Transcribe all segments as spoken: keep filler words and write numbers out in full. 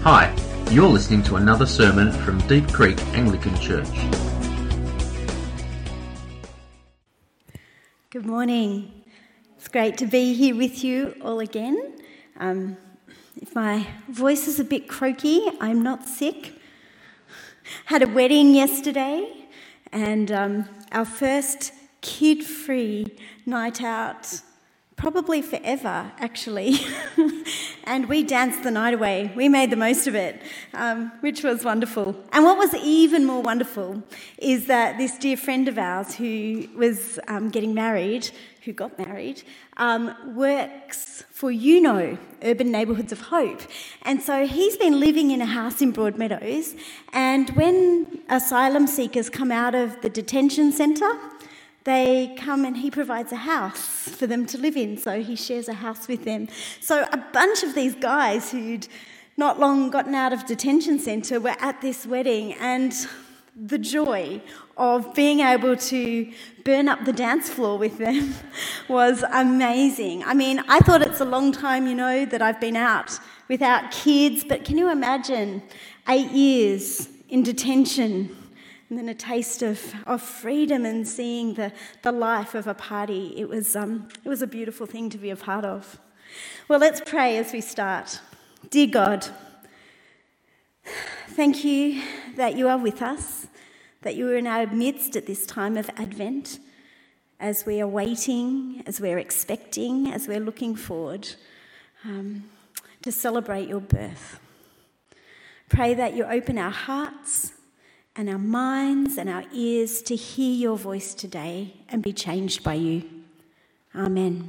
Hi, you're listening to another sermon from Deep Creek Anglican Church. Good morning. It's great to be here with you all again. Um, if my voice is a bit croaky, I'm not sick. Had a wedding yesterday, and um, our first kid-free night out, probably forever, actually. And we danced the night away. We made the most of it, um, which was wonderful. And what was even more wonderful is that this dear friend of ours who was um, getting married, who got married, um, works for UNO, Urban Neighbourhoods of Hope. And so he's been living in a house in Broadmeadows, and when asylum seekers come out of the detention centre, they come and he provides a house for them to live in, so he shares a house with them. So a bunch of these guys who'd not long gotten out of detention centre were at this wedding, and the joy of being able to burn up the dance floor with them was amazing. I mean, I thought it's a long time, you know, that I've been out without kids, but can you imagine eight years in detention and then a taste of, of freedom and seeing the, the life of a party? It was um, it was a beautiful thing to be a part of. Well, let's pray as we start. Dear God, thank you that you are with us, that you are in our midst at this time of Advent, as we are waiting, as we're expecting, as we're looking forward um, to celebrate your birth. Pray that you open our hearts and our minds and our ears to hear your voice today and be changed by you. Amen.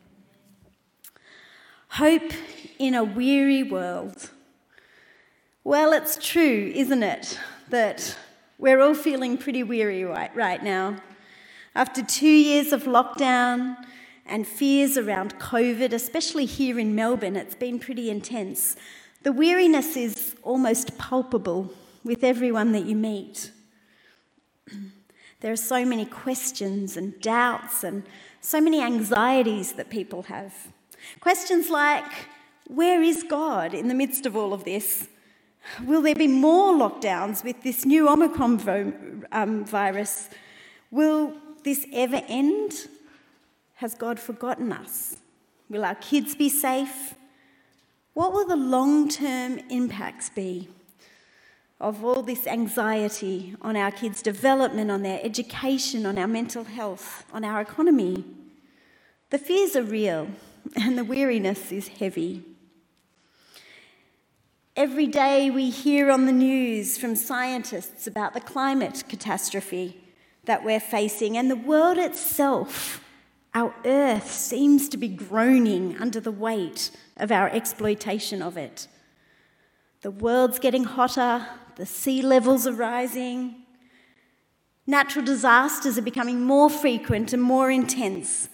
Hope in a weary world. Well, it's true, isn't it, that we're all feeling pretty weary right, right now. After two years of lockdown and fears around COVID, especially here in Melbourne, it's been pretty intense. The weariness is almost palpable with everyone that you meet. There are so many questions and doubts and so many anxieties that people have. Questions like, where is God in the midst of all of this? Will there be more lockdowns with this new Omicron vo- um, virus? Will this ever end? Has God forgotten us? Will our kids be safe? What will the long-term impacts be of all this anxiety on our kids' development, on their education, on our mental health, on our economy? The fears are real and the weariness is heavy. Every day we hear on the news from scientists about the climate catastrophe that we're facing, and the world itself, our earth, seems to be groaning under the weight of our exploitation of it. The world's getting hotter, the sea levels are rising, natural disasters are becoming more frequent and more intense.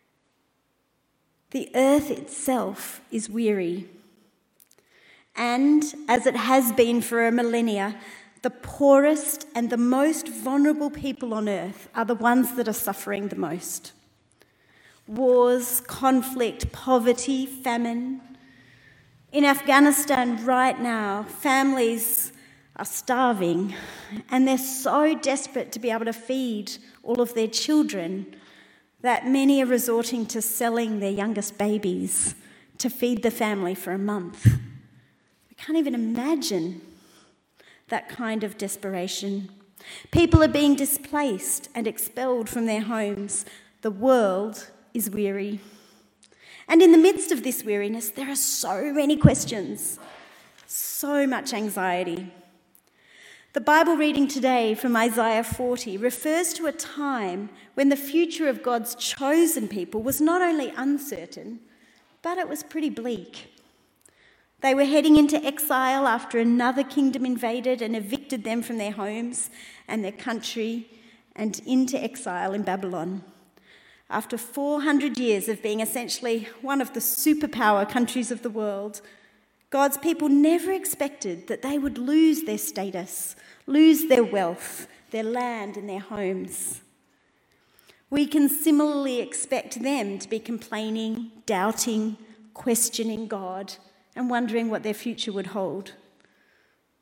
The earth itself is weary. And, as it has been for a millennia, the poorest and the most vulnerable people on earth are the ones that are suffering the most. Wars, conflict, poverty, famine. In Afghanistan right now, families are starving, and they're so desperate to be able to feed all of their children that many are resorting to selling their youngest babies to feed the family for a month. We can't even imagine that kind of desperation. People are being displaced and expelled from their homes. The world is weary. And in the midst of this weariness, there are so many questions, so much anxiety. The Bible reading today from Isaiah forty refers to a time when the future of God's chosen people was not only uncertain, but it was pretty bleak. They were heading into exile after another kingdom invaded and evicted them from their homes and their country, and into exile in Babylon. After four hundred years of being essentially one of the superpower countries of the world, God's people never expected that they would lose their status, lose their wealth, their land and their homes. We can similarly expect them to be complaining, doubting, questioning God and wondering what their future would hold.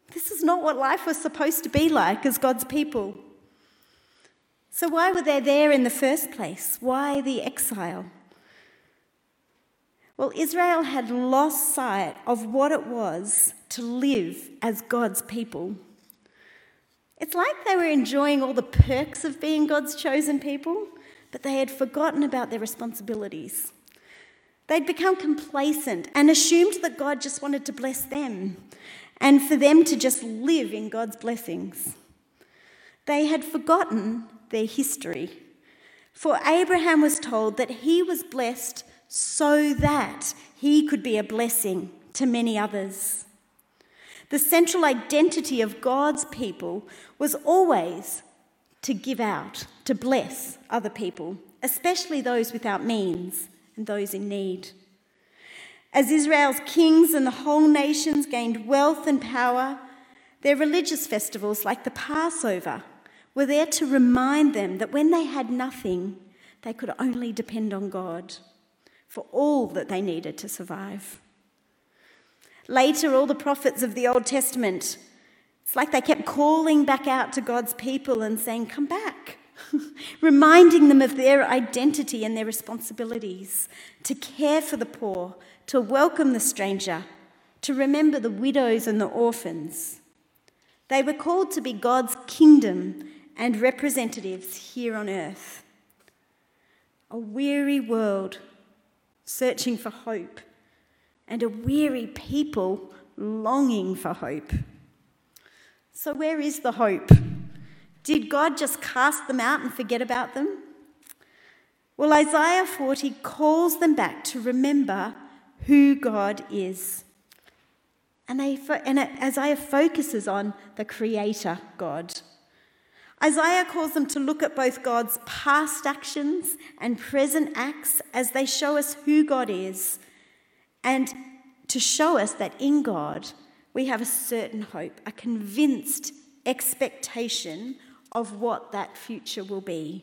This is not what life was supposed to be like as God's people. So why were they there in the first place? Why the exile? Well, Israel had lost sight of what it was to live as God's people. It's like they were enjoying all the perks of being God's chosen people, but they had forgotten about their responsibilities. They'd become complacent and assumed that God just wanted to bless them and for them to just live in God's blessings. They had forgotten their history. For Abraham was told that he was blessed so that he could be a blessing to many others. The central identity of God's people was always to give out, to bless other people, especially those without means and those in need. As Israel's kings and the whole nations gained wealth and power, their religious festivals like the Passover were there to remind them that when they had nothing, they could only depend on God for all that they needed to survive. Later, all the prophets of the Old Testament, it's like they kept calling back out to God's people and saying, "Come back," reminding them of their identity and their responsibilities, to care for the poor, to welcome the stranger, to remember the widows and the orphans. They were called to be God's kingdom and representatives here on earth. A weary world searching for hope, and a weary people longing for hope. So where is the hope? Did God just cast them out and forget about them? Well, Isaiah forty calls them back to remember who God is. And, they, and Isaiah focuses on the Creator God. Isaiah calls them to look at both God's past actions and present acts as they show us who God is, and to show us that in God we have a certain hope, a convinced expectation of what that future will be.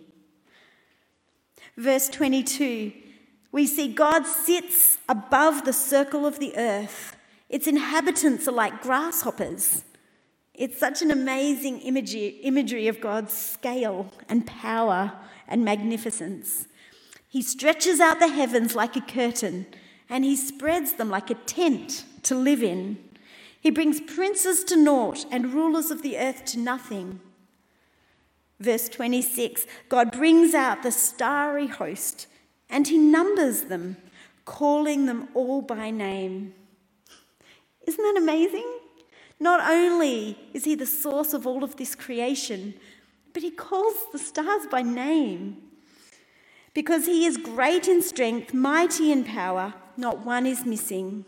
Verse twenty-two, we see God sits above the circle of the earth. Its inhabitants are like grasshoppers. It's such an amazing imagery, imagery of God's scale and power and magnificence. He stretches out the heavens like a curtain, and he spreads them like a tent to live in. He brings princes to naught and rulers of the earth to nothing. Verse twenty-six, God brings out the starry host, and he numbers them, calling them all by name. Isn't that amazing? Not only is he the source of all of this creation, but he calls the stars by name. Because he is great in strength, mighty in power, not one is missing.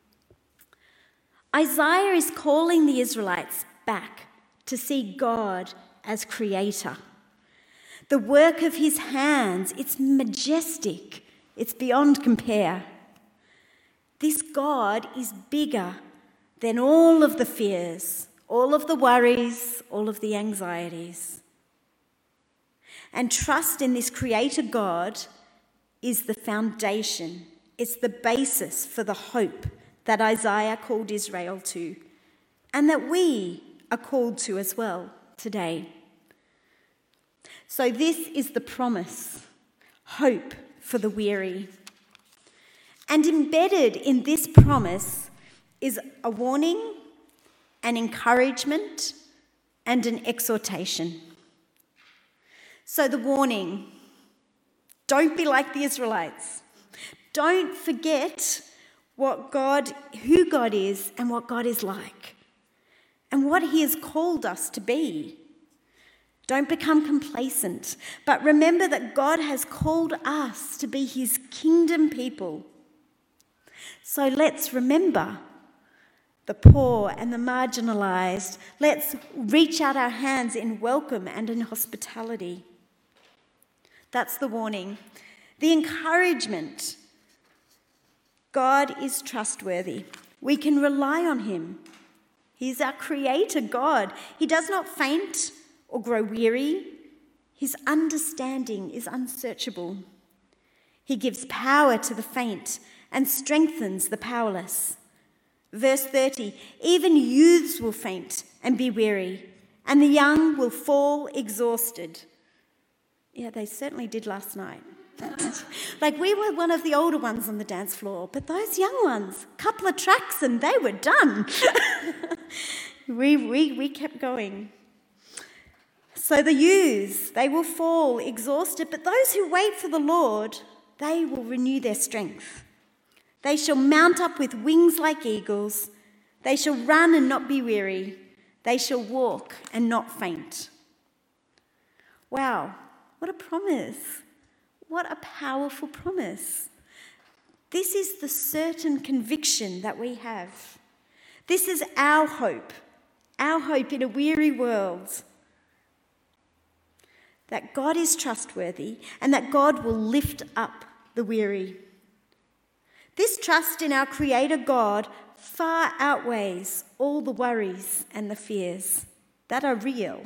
Isaiah is calling the Israelites back to see God as creator. The work of his hands, it's majestic, it's beyond compare. This God is bigger than all of the fears, all of the worries, all of the anxieties. And trust in this creator God is the foundation, it's the basis for the hope that Isaiah called Israel to, and that we are called to as well today. So this is the promise, hope for the weary. And embedded in this promise is a warning, an encouragement, and an exhortation. So the warning, don't be like the Israelites. Don't forget what God, who God is and what God is like, and what he has called us to be. Don't become complacent, but remember that God has called us to be his kingdom people. So let's remember the poor and the marginalised. Let's reach out our hands in welcome and in hospitality. That's the warning. The encouragement. God is trustworthy. We can rely on him. He's our creator God. He does not faint or grow weary. His understanding is unsearchable. He gives power to the faint and strengthens the powerless. Verse thirty, even youths will faint and be weary, and the young will fall exhausted. Yeah, they certainly did last night. Like, we were one of the older ones on the dance floor, but those young ones, a couple of tracks and they were done. we, we, we kept going. So the youths, they will fall exhausted, but those who wait for the Lord, they will renew their strength. They shall mount up with wings like eagles. They shall run and not be weary. They shall walk and not faint. Wow, what a promise. What a powerful promise. This is the certain conviction that we have. This is our hope, our hope in a weary world. That God is trustworthy and that God will lift up the weary. This trust in our Creator God far outweighs all the worries and the fears that are real.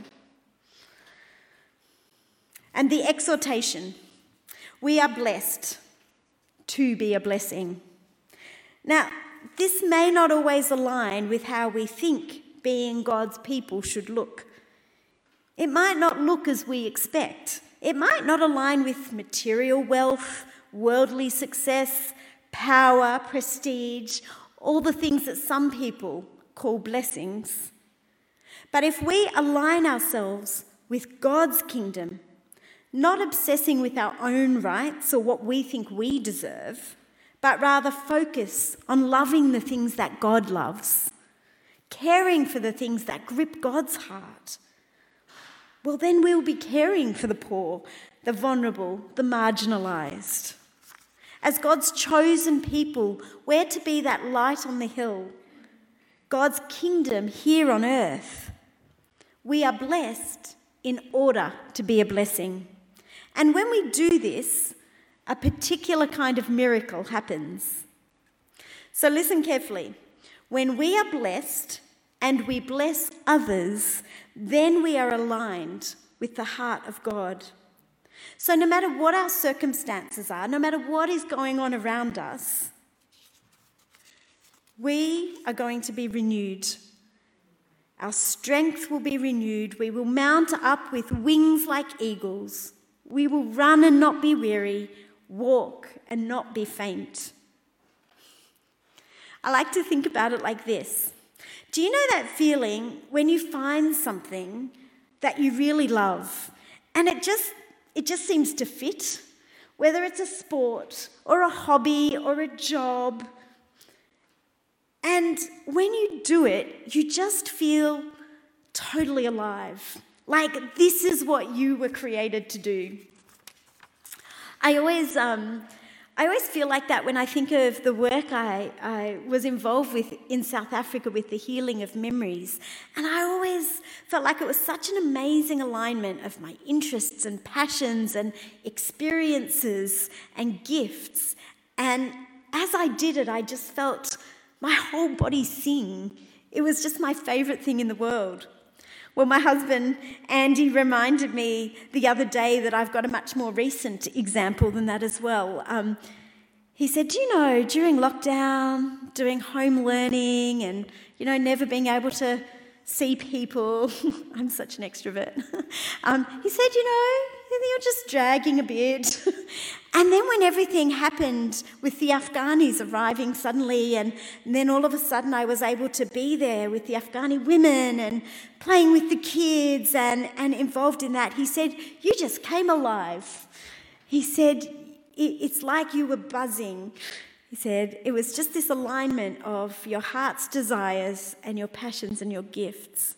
And the exhortation, we are blessed to be a blessing. Now, this may not always align with how we think being God's people should look. It might not look as we expect. It might not align with material wealth, worldly success, power, prestige, all the things that some people call blessings. But if we align ourselves with God's kingdom, not obsessing with our own rights or what we think we deserve, but rather focus on loving the things that God loves, caring for the things that grip God's heart, well, then we'll be caring for the poor, the vulnerable, the marginalised. As God's chosen people, we're to be that light on the hill, God's kingdom here on earth. We are blessed in order to be a blessing. And when we do this, a particular kind of miracle happens. So listen carefully. When we are blessed and we bless others, then we are aligned with the heart of God. So no matter what our circumstances are, no matter what is going on around us, we are going to be renewed. Our strength will be renewed. We will mount up with wings like eagles. We will run and not be weary, walk and not be faint. I like to think about it like this. Do you know that feeling when you find something that you really love and it just it just seems to fit, whether it's a sport or a hobby or a job, and when you do it, you just feel totally alive, like this is what you were created to do. I always um, I always feel like that when I think of the work I, I was involved with in South Africa with the healing of memories. And I always felt like it was such an amazing alignment of my interests and passions and experiences and gifts. And as I did it, I just felt my whole body sing. It was just my favourite thing in the world. Well, my husband, Andy, reminded me the other day that I've got a much more recent example than that as well. Um, he said, do you know, during lockdown, doing home learning and, you know, never being able to see people, I'm such an extrovert, um, he said, you know, you're just dragging a bit. And then when everything happened with the Afghanis arriving suddenly, and, and then all of a sudden I was able to be there with the Afghani women and playing with the kids and, and involved in that, he said, you just came alive. He said, it's like you were buzzing. He said, it was just this alignment of your heart's desires and your passions and your gifts.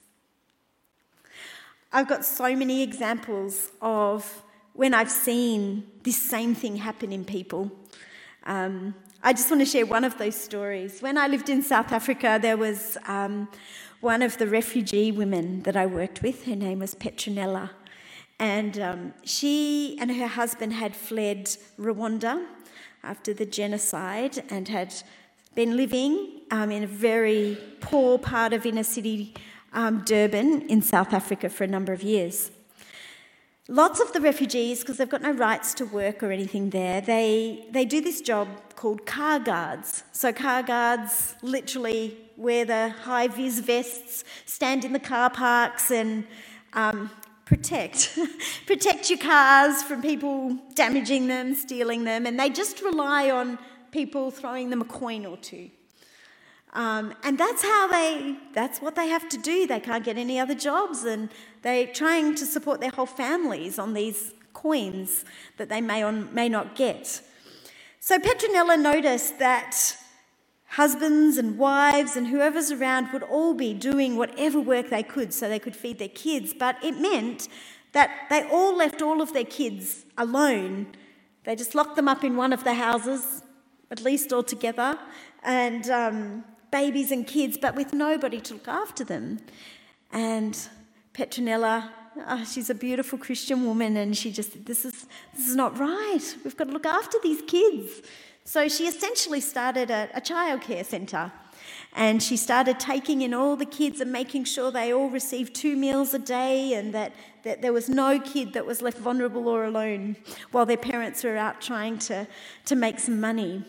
I've got so many examples of when I've seen this same thing happen in people. Um, I just want to share one of those stories. When I lived in South Africa, there was um, one of the refugee women that I worked with. Her name was Petronella. And um, she and her husband had fled Rwanda after the genocide and had been living um, in a very poor part of inner city Um, Durban in South Africa for a number of years. lots of the refugees, because they've got no rights to work or anything there, they, they do this job called car guards. So car guards literally wear the high-vis vests, stand in the car parks and um, protect. protect your cars from people damaging them, stealing them, and they just rely on people throwing them a coin or two. Um, and that's how they, that's what they have to do. They can't get any other jobs, and they're trying to support their whole families on these coins that they may or may not get. So Petronella noticed that husbands and wives and whoever's around would all be doing whatever work they could so they could feed their kids, but it meant that they all left all of their kids alone. They just locked them up in one of the houses, at least all together, and um, babies and kids, but with nobody to look after them. And Petronella, oh, she's a beautiful Christian woman, and she just, this is this is not right. We've got to look after these kids. So she essentially started a, a childcare centre, and she started taking in all the kids and making sure they all received two meals a day, and that, that there was no kid that was left vulnerable or alone while their parents were out trying to, to make some money.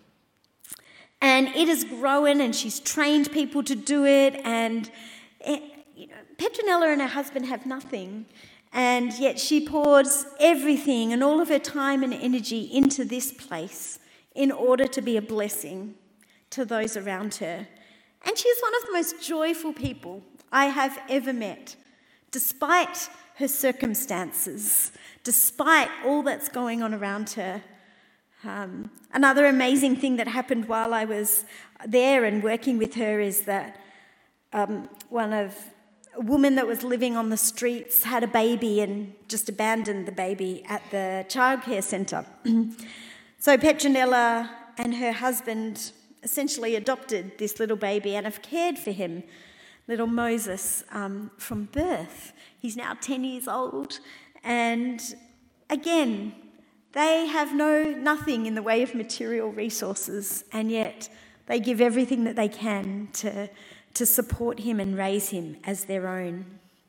And it has grown, and she's trained people to do it, and it, you know, Petronella and her husband have nothing, and yet she pours everything and all of her time and energy into this place in order to be a blessing to those around her. And she is one of the most joyful people I have ever met, despite her circumstances, despite all that's going on around her. Um, another amazing thing that happened while I was there and working with her is that um, one of a woman that was living on the streets had a baby and just abandoned the baby at the childcare centre. So Petronella and her husband essentially adopted this little baby and have cared for him, little Moses, um, from birth. He's now ten years old, and again, they have no nothing in the way of material resources, and yet they give everything that they can to, to support him and raise him as their own.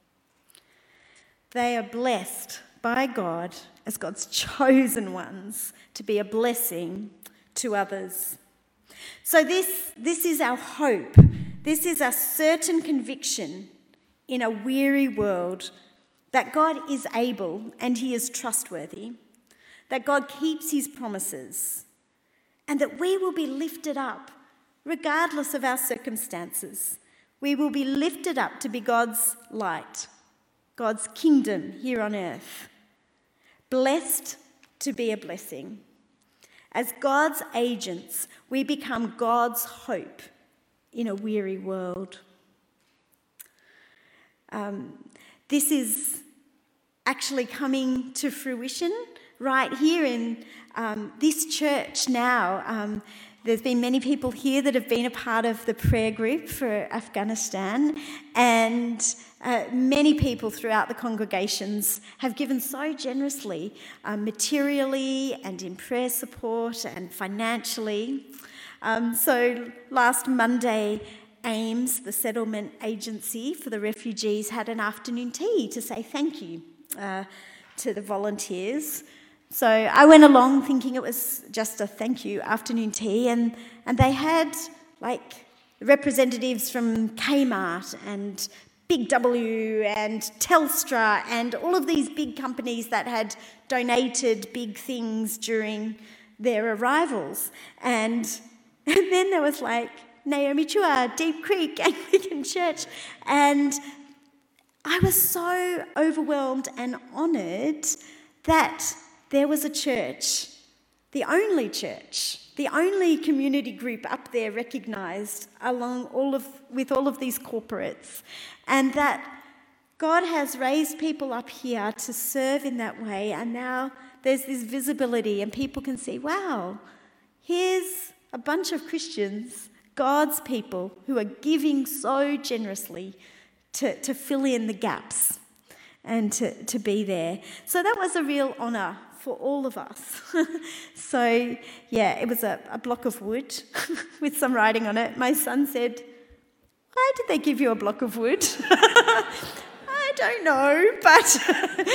They are blessed by God as God's chosen ones to be a blessing to others. So this, this is our hope. This is a certain conviction in a weary world that God is able and he is trustworthy, that God keeps his promises, and that we will be lifted up regardless of our circumstances. We will be lifted up to be God's light, God's kingdom here on earth. Blessed to be a blessing. As God's agents, we become God's hope in a weary world. Um, this is actually coming to fruition right here in um, this church now. Um, there's been many people here that have been a part of the prayer group for Afghanistan, and uh, many people throughout the congregations have given so generously, um, materially and in prayer support and financially. Um, so last Monday, AIMS, the settlement agency for the refugees, had an afternoon tea to say thank you uh, to the volunteers. So I went along thinking it was just a thank you afternoon tea, and, and they had like representatives from Kmart and Big W and Telstra and all of these big companies that had donated big things during their arrivals. And, and then there was like Naomi Chua, Deep Creek Anglican Church, and I was so overwhelmed and honoured that there was a church, the only church, the only community group up there recognised along all of with all of these corporates, and that God has raised people up here to serve in that way, and now there's this visibility and people can see, wow, here's a bunch of Christians, God's people, who are giving so generously to, to fill in the gaps and to, to be there. So that was a real honour for all of us. So, yeah, it was a, a block of wood with some writing on it. My son said, why did they give you a block of wood? I don't know, but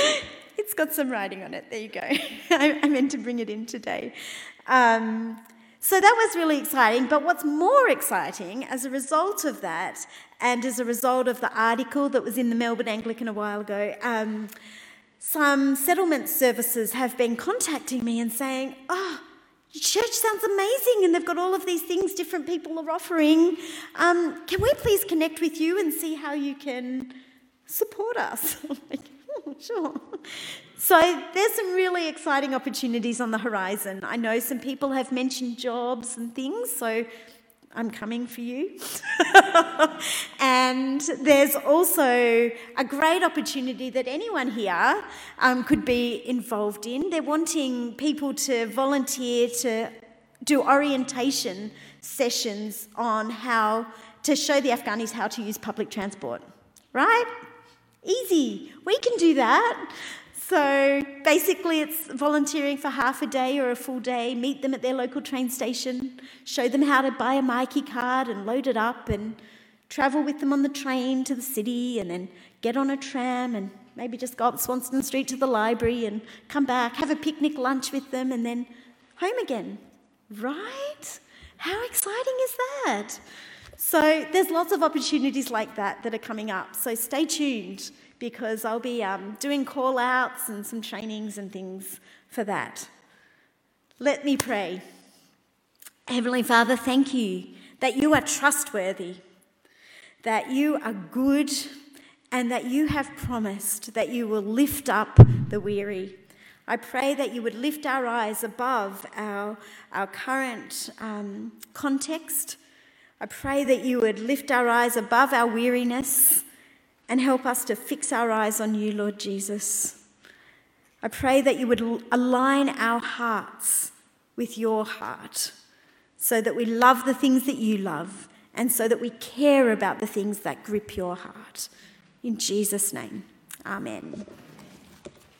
It's got some writing on it. There you go. I, I meant to bring it in today. Um, so that was really exciting. But what's more exciting, as a result of that, and as a result of the article that was in the Melbourne Anglican a while ago, um, some settlement services have been contacting me and saying, oh, your church sounds amazing and they've got all of these things different people are offering. Um, can we please connect with you and see how you can support us? I'm like, oh, sure. So there's some really exciting opportunities on the horizon. I know some people have mentioned jobs and things, so I'm coming for you. And there's also a great opportunity that anyone here um, could be involved in. They're wanting people to volunteer to do orientation sessions on how to show the Afghanis how to use public transport. Right? Easy. We can do that. So basically it's volunteering for half a day or a full day, meet them at their local train station, show them how to buy a Myki card and load it up and travel with them on the train to the city and then get on a tram and maybe just go up Swanston Street to the library and come back, have a picnic lunch with them and then home again. Right? How exciting is that? So there's lots of opportunities like that that are coming up. So stay tuned, because I'll be um, doing call-outs and some trainings and things for that. Let me pray. Heavenly Father, thank you that you are trustworthy, that you are good, and that you have promised that you will lift up the weary. I pray that you would lift our eyes above our, our current um, context. I pray that you would lift our eyes above our weariness and help us to fix our eyes on you, Lord Jesus. I pray that you would align our hearts with your heart so that we love the things that you love and so that we care about the things that grip your heart. In Jesus' name, amen.